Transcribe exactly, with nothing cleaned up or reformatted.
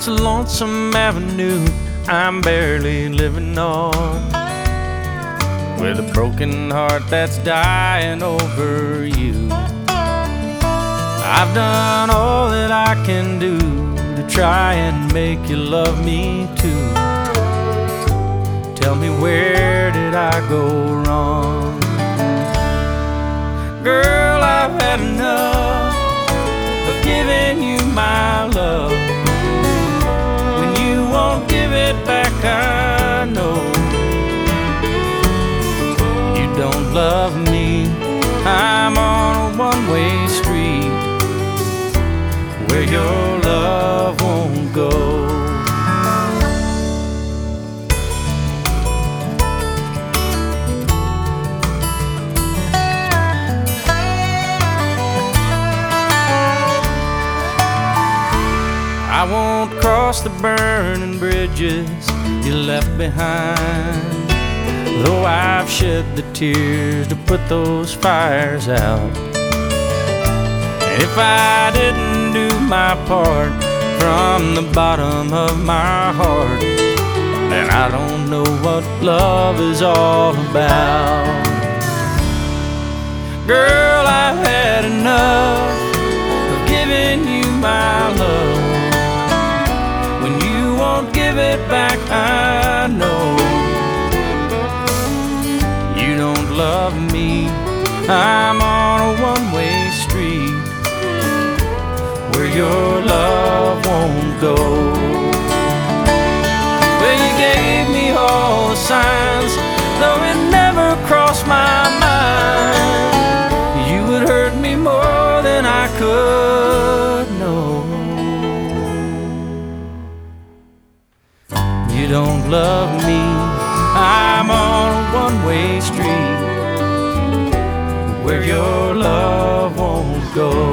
a lonesome avenue I'm barely living on, with a broken heart that's dying over you. I've done all that I can do to try and make you love me too. Tell me, where did I go wrong? Girl, I've had enough of giving you my love. When you won't give it back, I know you don't love me. I'm on a one-way street where your love won't go. I won't cross the burning bridges you left behind, though I've shed the tears to put those fires out. And if I didn't do my part from the bottom of my heart, then I don't know what love is all about. Girl, I've had enough of giving you my love. When you won't give it back, I know you don't love me. I'm on a one-way street where your love won't go. Well, you gave me all the signs, though it never crossed my mind you would hurt me more than I could know. You don't love me. I'm on a one-way street where your love won't go.